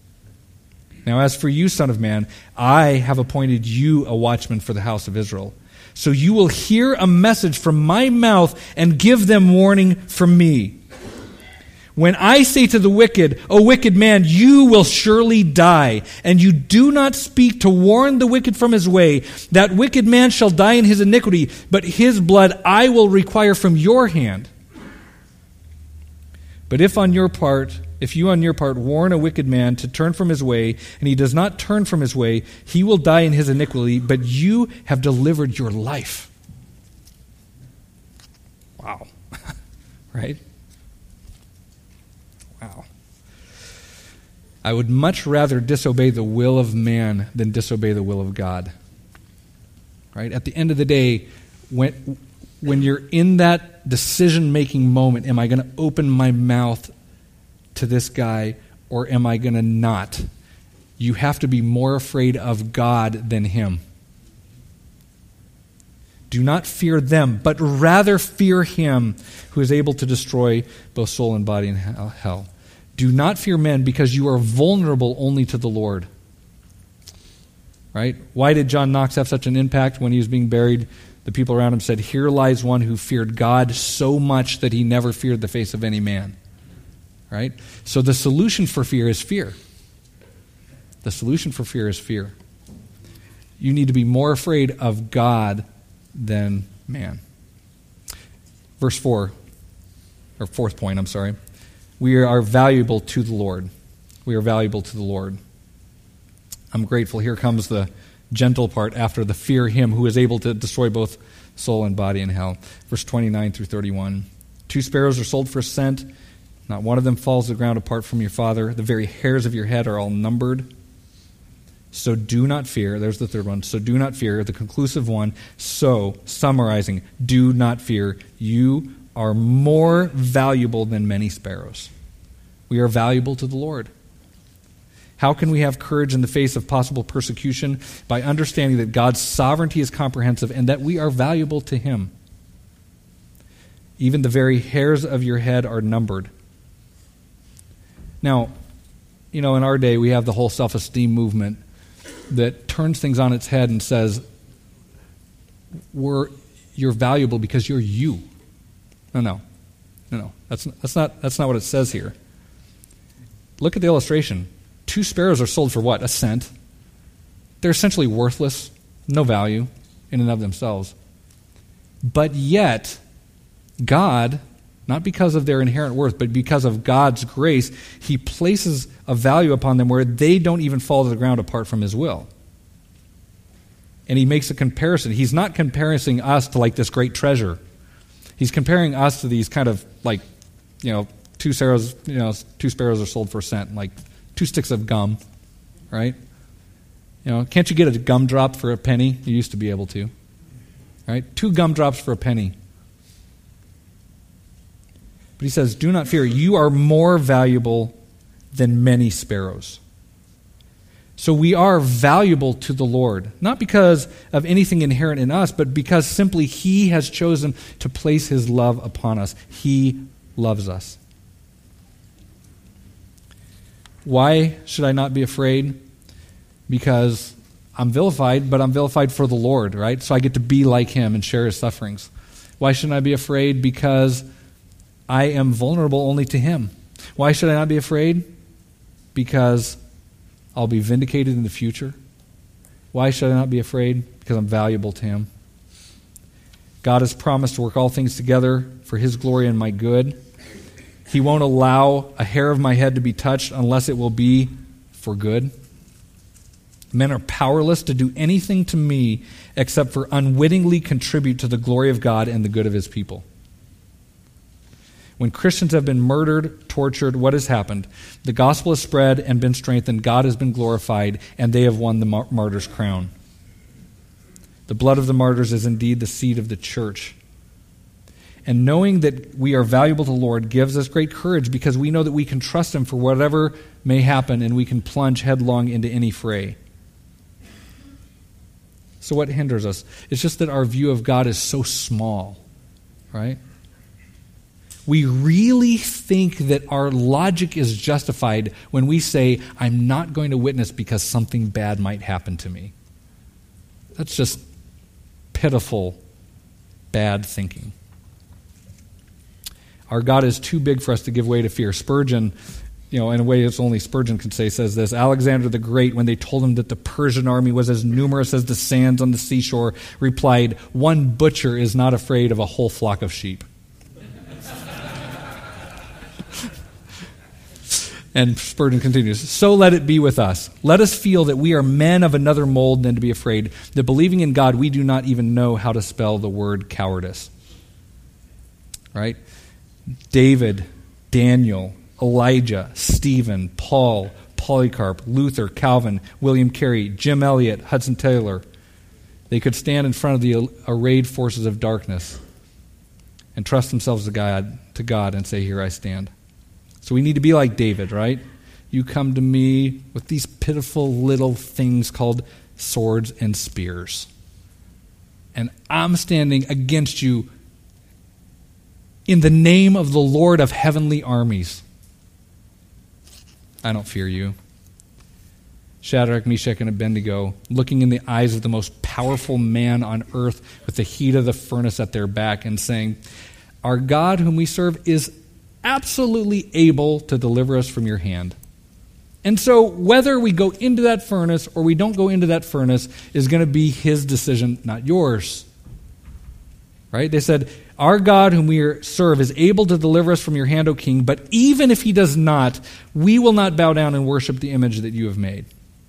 [SPEAKER 1] Now as for you, son of man, I have appointed you a watchman for the house of Israel. So you will hear a message from my mouth and give them warning from me. When I say to the wicked, O wicked man, you will surely die, and you do not speak to warn the wicked from his way, that wicked man shall die in his iniquity, but his blood I will require from your hand. But if on your part, if you on your part warn a wicked man to turn from his way, and he does not turn from his way, he will die in his iniquity, but you have delivered your life. Wow. Right? Wow. I would much rather disobey the will of man than disobey the will of God. Right? At the end of the day, when when you're in that decision-making moment, am I going to open my mouth to this guy or am I going to not? You have to be more afraid of God than him. Do not fear them, but rather fear him who is able to destroy both soul and body in hell. Do not fear men, because you are vulnerable only to the Lord. Right? Why did John Knox have such an impact when he was being buried? The people around him said, here lies one who feared God so much that he never feared the face of any man. Right? So the solution for fear is fear. The solution for fear is fear. You need to be more afraid of God than man. Verse four, or fourth point, I'm sorry. We are valuable to the Lord. We are valuable to the Lord. I'm grateful. Here comes the gentle part after the fear him who is able to destroy both soul and body in hell. Verse twenty-nine through thirty-one. Two sparrows are sold for a cent. Not one of them falls to the ground apart from your Father. The very hairs of your head are all numbered. So do not fear. There's the third one. So do not fear. The conclusive one. So, summarizing, do not fear. You are more valuable than many sparrows. We are valuable to the Lord. How can we have courage in the face of possible persecution? By understanding that God's sovereignty is comprehensive and that we are valuable to Him. Even the very hairs of your head are numbered. Now, you know, in our day, we have the whole self-esteem movement that turns things on its head and says, We're, you're valuable because you're you. No, no. No, no. That's, that's, not, that's not what it says here. Look at the illustration. Two sparrows are sold for what? A cent. They're essentially worthless, no value in and of themselves. But yet, God, not because of their inherent worth, but because of God's grace, He places a value upon them where they don't even fall to the ground apart from His will. And He makes a comparison. He's not comparing us to like this great treasure. He's comparing us to these kind of like, you know, two sparrows, you know, two sparrows are sold for a cent, like two sticks of gum, right? You know, can't you get a gumdrop for a penny? You used to be able to, right? Two gumdrops for a penny. But He says, do not fear. You are more valuable than many sparrows. So we are valuable to the Lord, not because of anything inherent in us, but because simply He has chosen to place His love upon us. He loves us. Why should I not be afraid? Because I'm vilified, but I'm vilified for the Lord, right? So I get to be like Him and share His sufferings. Why shouldn't I be afraid? Because I am vulnerable only to Him. Why should I not be afraid? Because I'll be vindicated in the future. Why should I not be afraid? Because I'm valuable to Him. God has promised to work all things together for His glory and my good. He won't allow a hair of my head to be touched unless it will be for good. Men are powerless to do anything to me except for unwittingly contribute to the glory of God and the good of His people. When Christians have been murdered, tortured, what has happened? The gospel has spread and been strengthened. God has been glorified, and they have won the mar- martyr's crown. The blood of the martyrs is indeed the seed of the church. And knowing that we are valuable to the Lord gives us great courage because we know that we can trust Him for whatever may happen and we can plunge headlong into any fray. So what hinders us? It's just that our view of God is so small, right? We really think that our logic is justified when we say, I'm not going to witness because something bad might happen to me. That's just pitiful, bad thinking. Our God is too big for us to give way to fear. Spurgeon, you know, in a way it's only Spurgeon can say, says this, Alexander the Great, when they told him that the Persian army was as numerous as the sands on the seashore, replied, one butcher is not afraid of a whole flock of sheep. And Spurgeon continues, so let it be with us. Let us feel that we are men of another mold than to be afraid, that believing in God, we do not even know how to spell the word cowardice. Right? David, Daniel, Elijah, Stephen, Paul, Polycarp, Luther, Calvin, William Carey, Jim Elliot, Hudson Taylor. They could stand in front of the arrayed forces of darkness and trust themselves to God, to God and say, here I stand. So we need to be like David, right? You come to me with these pitiful little things called swords and spears. And I'm standing against you in the name of the Lord of heavenly armies. I don't fear you. Shadrach, Meshach, and Abednego, looking in the eyes of the most powerful man on earth with the heat of the furnace at their back and saying, our God whom we serve is absolutely able to deliver us from your hand. And so whether we go into that furnace or we don't go into that furnace is going to be His decision, not yours. right? They said, our God whom we serve is able to deliver us from your hand, O king, but even if he does not, we will not bow down and worship the image that you have made.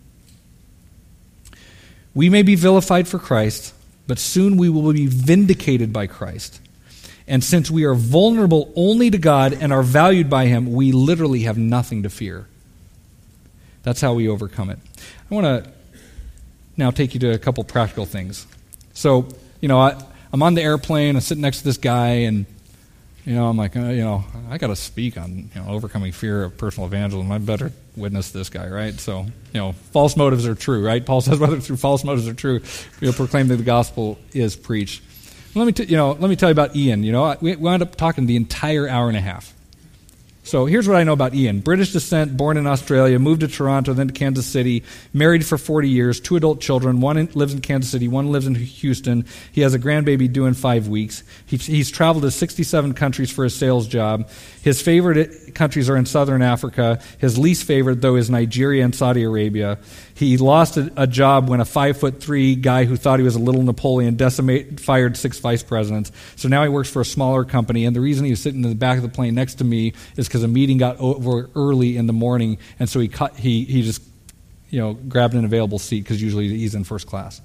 [SPEAKER 1] We may be vilified for Christ, but soon we will be vindicated by Christ. And since we are vulnerable only to God and are valued by him, we literally have nothing to fear. That's how we overcome it. I want to now take you to a couple practical things. So, you know, I, I'm on the airplane, I'm sitting next to this guy, and, you know, I'm like, uh, you know, I got to speak on, you know, overcoming fear of personal evangelism. I better witness this guy, right? So, you know, false motives are true, right? Paul says whether through false motives are true, we'll proclaim that the gospel is preached. Let me, t- you know, let me tell you about Ian. You know, we wound up talking the entire hour and a half. So here's what I know about Ian. British descent, born in Australia, moved to Toronto, then to Kansas City, married for forty years, two adult children. One in, lives in Kansas City, one lives in Houston. He has a grandbaby due in five weeks. He, he's traveled to sixty-seven countries for his sales job. His favorite countries are in southern Africa. His least favorite, though, is Nigeria and Saudi Arabia. He lost a, a job when a five foot three guy who thought he was a little Napoleon decimated, fired six vice presidents. So now he works for a smaller company, and the reason he was sitting in the back of the plane next to me is because a meeting got over early in the morning, and so he cut, he he just you know grabbed an available seat because usually he's in first class.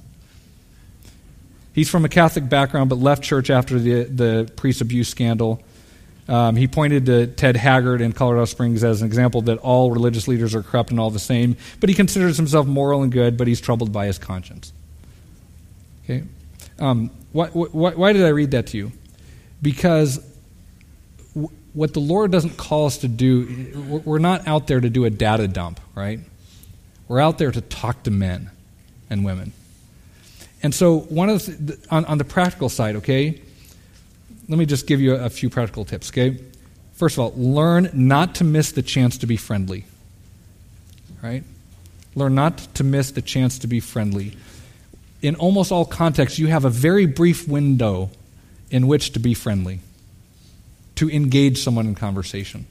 [SPEAKER 1] He's from a Catholic background, but left church after the the priest abuse scandal. Um, he pointed to Ted Haggard in Colorado Springs as an example that all religious leaders are corrupt and all the same, but he considers himself moral and good, but he's troubled by his conscience. Okay, um, why, why, why did I read that to you? Because w- what the Lord doesn't call us to do, we're not out there to do a data dump, right? We're out there to talk to men and women. And so one of the, on, on the practical side, okay, let me just give you a, a few practical tips, okay? First of all, learn not to miss the chance to be friendly, right? Learn not to miss the chance to be friendly. In almost all contexts, you have a very brief window in which to be friendly, to engage someone in conversation.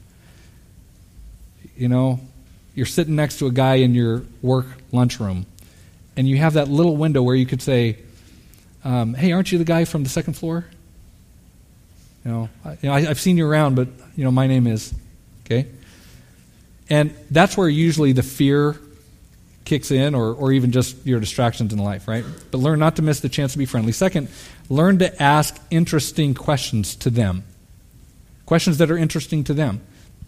[SPEAKER 1] You know, you're sitting next to a guy in your work lunchroom, and you have that little window where you could say, um, hey, aren't you the guy from the second floor? You know, I, you know I, I've seen you around, but, you know, my name is, okay? And that's where usually the fear kicks in, or, or even just your distractions in life, right? But learn not to miss the chance to be friendly. Second, learn to ask interesting questions to them. Questions that are interesting to them.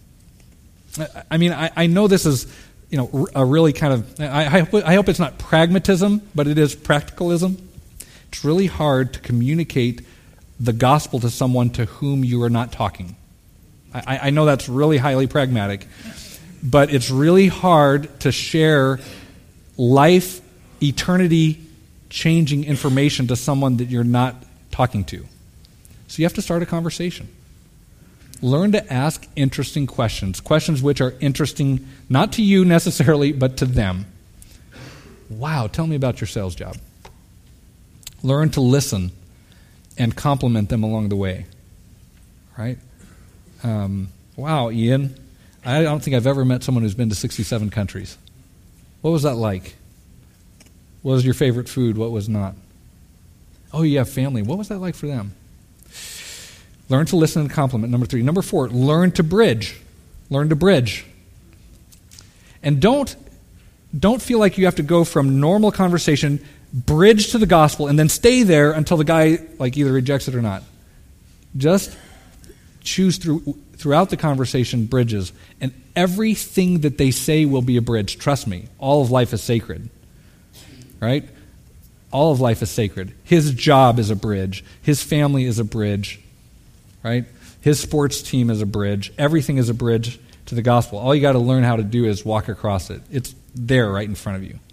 [SPEAKER 1] I, I mean, I, I know this is, you know, a really kind of, I, I, hope, I hope it's not pragmatism, but it is practicalism. It's really hard to communicate the gospel to someone to whom you are not talking. I, I know that's really highly pragmatic, but it's really hard to share life, eternity-changing information to someone that you're not talking to. So you have to start a conversation. Learn to ask interesting questions, questions which are interesting not to you necessarily, but to them. Wow, tell me about your sales job. Learn to listen and compliment them along the way, right? Um, wow, Ian, I don't think I've ever met someone who's been to sixty-seven countries. What was that like? What was your favorite food? What was not? Oh, you have family. What was that like for them? Learn to listen and compliment, number three. Number four, learn to bridge. Learn to bridge. And don't, don't feel like you have to go from normal conversation, bridge to the gospel, and then stay there until the guy like either rejects it or not. Just choose through, throughout the conversation bridges, and everything that they say will be a bridge. Trust me, all of life is sacred, right? All of life is sacred. His job is a bridge. His family is a bridge, right? His sports team is a bridge. Everything is a bridge to the gospel. All you got to learn how to do is walk across it. It's there right in front of you.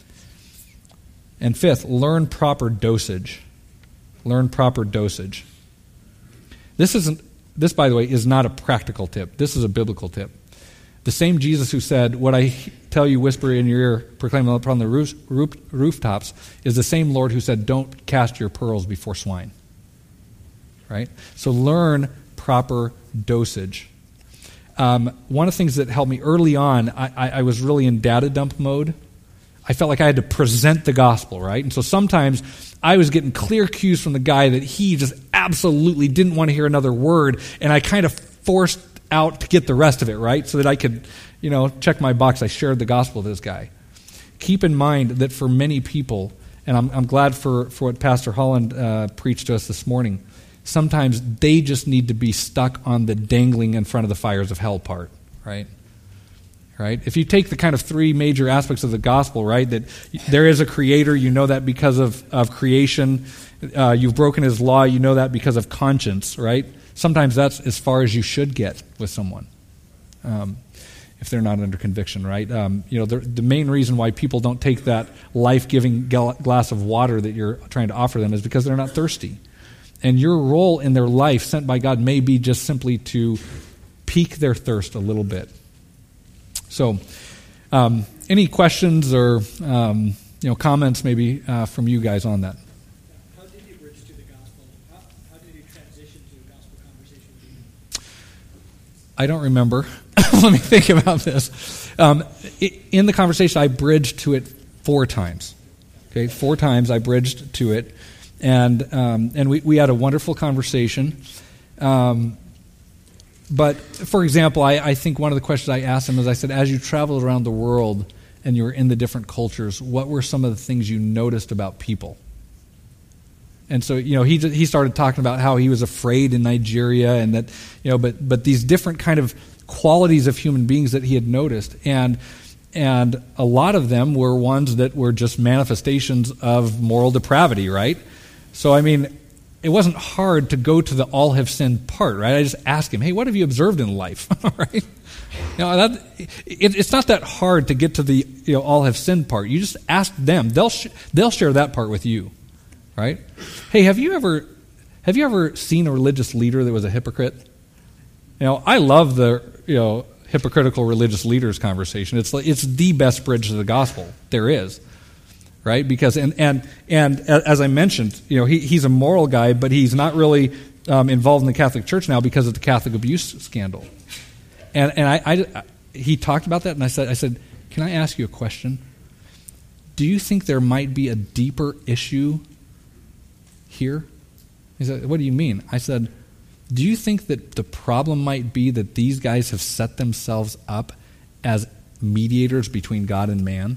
[SPEAKER 1] And fifth, learn proper dosage. Learn proper dosage. This isn't. This, by the way, is not a practical tip. This is a biblical tip. The same Jesus who said, "What I tell you, whisper in your ear, proclaim upon the roof, roof, rooftops," is the same Lord who said, "Don't cast your pearls before swine." Right? So learn proper dosage. Um, one of the things that helped me early on, I, I, I was really in data dump mode. I felt like I had to present the gospel, right? And so sometimes I was getting clear cues from the guy that he just absolutely didn't want to hear another word, and I kind of forced out to get the rest of it, right? So that I could, you know, check my box. I shared the gospel with this guy. Keep in mind that for many people, and I'm, I'm glad for, for what Pastor Holland uh, preached to us this morning, sometimes they just need to be stuck on the dangling in front of the fires of hell part, right? Right? If you take the kind of three major aspects of the gospel, right, that there is a creator, you know that because of, of creation. Uh, you've broken his law, you know that because of conscience, right? Sometimes that's as far as you should get with someone, um, if they're not under conviction, right? Um, you know, the, the main reason why people don't take that life-giving gal- glass of water that you're trying to offer them is because they're not thirsty. And your role in their life sent by God may be just simply to pique their thirst a little bit. So, um, any questions or um, you know comments maybe uh, from you guys on that?
[SPEAKER 2] How did you bridge to the gospel? How, how did you transition to a gospel conversation?
[SPEAKER 1] I don't remember. Let me think about this. Um, in the conversation, I bridged to it four times. Okay, four times I bridged to it, and um, and we, we had a wonderful conversation. Um, But, for example, I, I think one of the questions I asked him is, I said, as you traveled around the world and you were in the different cultures, what were some of the things you noticed about people? And so, you know, he he started talking about how he was afraid in Nigeria, and that, you know, but but these different kind of qualities of human beings that he had noticed, and and a lot of them were ones that were just manifestations of moral depravity, right? So, I mean, it wasn't hard to go to the all have sinned part, right? I just asked him, hey, what have you observed in life? Right? You know, that, it, it's not that hard to get to the you know all have sinned part. You just ask them; they'll sh- they'll share that part with you, right? Hey, have you ever have you ever seen a religious leader that was a hypocrite? You know, I love the you know hypocritical religious leaders conversation. It's like, it's the best bridge to the gospel there is. Right, because and and and as I mentioned, you know, he, he's a moral guy, but he's not really um, involved in the Catholic Church now because of the Catholic abuse scandal. And and I, I he talked about that, and I said I said, can I ask you a question? Do you think there might be a deeper issue here? He said, what do you mean? I said, do you think that the problem might be that these guys have set themselves up as mediators between God and man?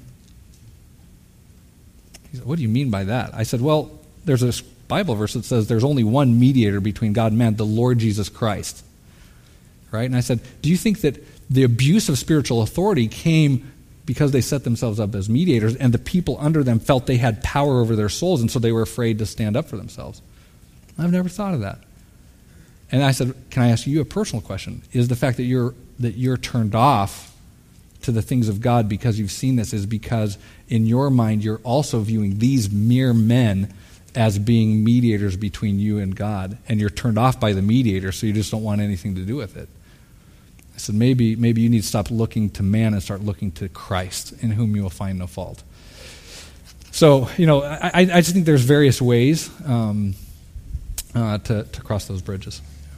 [SPEAKER 1] He said, what do you mean by that? I said, well, there's a Bible verse that says there's only one mediator between God and man, the Lord Jesus Christ. Right? And I said, do you think that the abuse of spiritual authority came because they set themselves up as mediators and the people under them felt they had power over their souls, and so they were afraid to stand up for themselves? I've never thought of that. And I said, can I ask you a personal question? Is the fact that you're that you're turned off to the things of God because you've seen this is because in your mind you're also viewing these mere men as being mediators between you and God, and you're turned off by the mediator, so you just don't want anything to do with it? I said, maybe maybe you need to stop looking to man and start looking to Christ, in whom you will find no fault. So, you know, I, I just think there's various ways um, uh, to, to cross those bridges.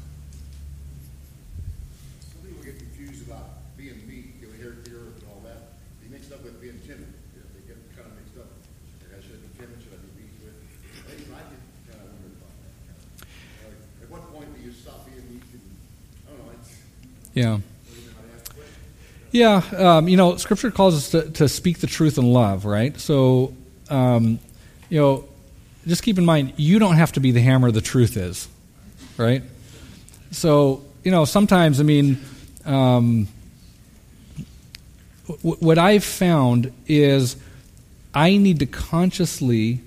[SPEAKER 1] Yeah. Yeah, um, you know, Scripture calls us to, to speak the truth in love, right? So, um, you know, just keep in mind, you don't have to be the hammer, the truth is, right? So, you know, sometimes, I mean, um, w- what I've found is I need to consciously,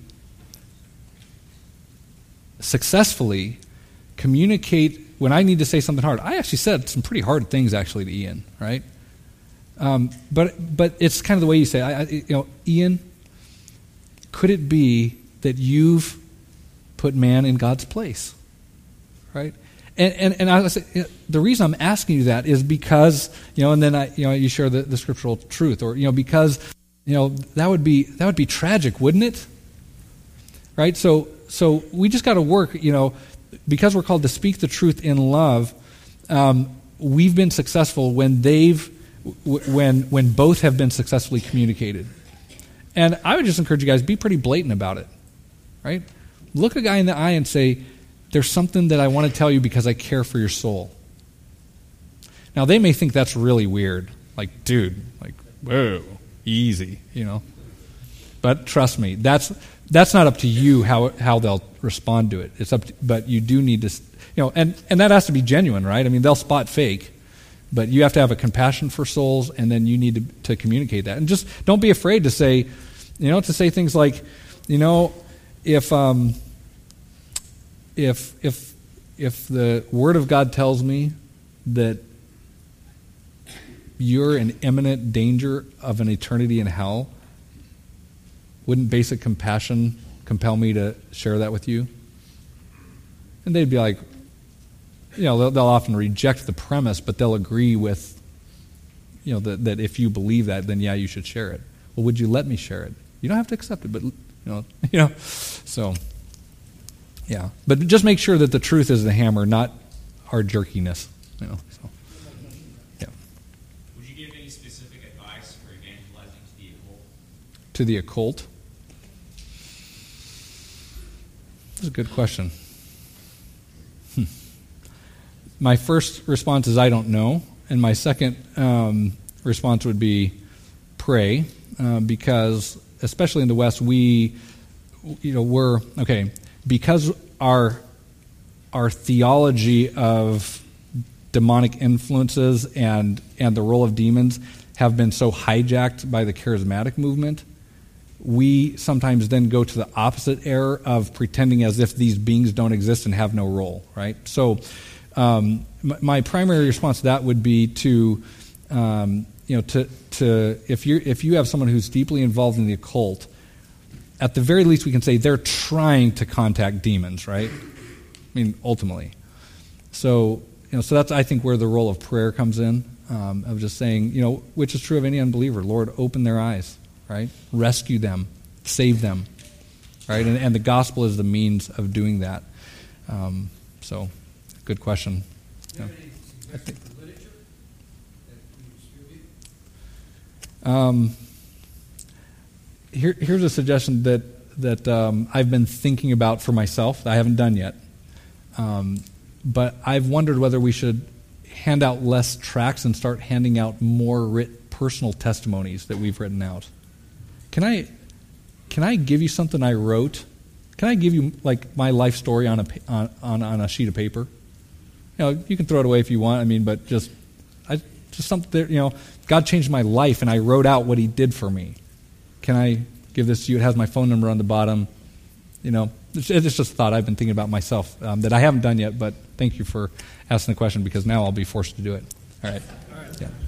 [SPEAKER 1] successfully communicate when I need to say something hard. I actually said some pretty hard things, actually, to Ian, right? Um, but but it's kind of the way you say it. I, I, you know, Ian, could it be that you've put man in God's place, right? And and and I say, you know, the reason I'm asking you that is because, you know, and then I you know you share the, the scriptural truth, or you know because you know that would be that would be tragic, wouldn't it? Right? So so we just got to work, you know. Because we're called to speak the truth in love, um, we've been successful when they've, w- when when both have been successfully communicated. And I would just encourage you guys, be pretty blatant about it, right? Look a guy in the eye and say, there's something that I want to tell you because I care for your soul. Now, they may think that's really weird. Like, dude, like, whoa, easy, you know. But trust me, that's that's not up to you how how they'll respond to it. It's up to, but you do need to, you know, and, and that has to be genuine, right? I mean, they'll spot fake, but you have to have a compassion for souls, and then you need to, to communicate that. And just don't be afraid to say, you know, to say things like, you know, if um, if if if the Word of God tells me that you're in imminent danger of an eternity in hell, wouldn't basic compassion compel me to share that with you? And they'd be like, you know, they'll, they'll often reject the premise, but they'll agree with, you know, that, that if you believe that, then yeah, you should share it. Well, would you let me share it? You don't have to accept it, but, you know, you know, so, yeah. But just make sure that the truth is the hammer, not our jerkiness, you know, so.
[SPEAKER 3] Would you give any specific advice for evangelizing to the occult?
[SPEAKER 1] To the occult? That's a good question. Hmm. My first response is I don't know, and my second um, response would be pray, uh, because especially in the West, we, you know, we're okay because our our theology of demonic influences and and the role of demons have been so hijacked by the charismatic movement. We sometimes then go to the opposite error of pretending as if these beings don't exist and have no role, right? So um, m- my primary response to that would be to, um, you know, to, to if you if you have someone who's deeply involved in the occult, at the very least we can say they're trying to contact demons, right? I mean, ultimately. So, you know, so that's, I think, where the role of prayer comes in, um, of just saying, you know, which is true of any unbeliever. Lord, open their eyes. Right? Rescue them, save them, right? And, and the gospel is the means of doing that. Um, so, good question.
[SPEAKER 4] Do you have
[SPEAKER 1] Yeah.
[SPEAKER 4] any
[SPEAKER 1] I think,
[SPEAKER 4] suggestions for literature that you distribute?
[SPEAKER 1] um, here, here's a suggestion that that um, I've been thinking about for myself. That I haven't done yet, um, but I've wondered whether we should hand out less tracts and start handing out more writ- personal testimonies that we've written out. Can I, can I give you something I wrote? Can I give you like my life story on a on, on, on a sheet of paper? You know, you can throw it away if you want. I mean, but just, I just something that, you know, God changed my life, and I wrote out what He did for me. Can I give this to you? It has my phone number on the bottom. You know, it's, it's just a thought I've been thinking about myself um, that I haven't done yet. But thank you for asking the question, because now I'll be forced to do it. All right.
[SPEAKER 2] All right.
[SPEAKER 1] Yeah.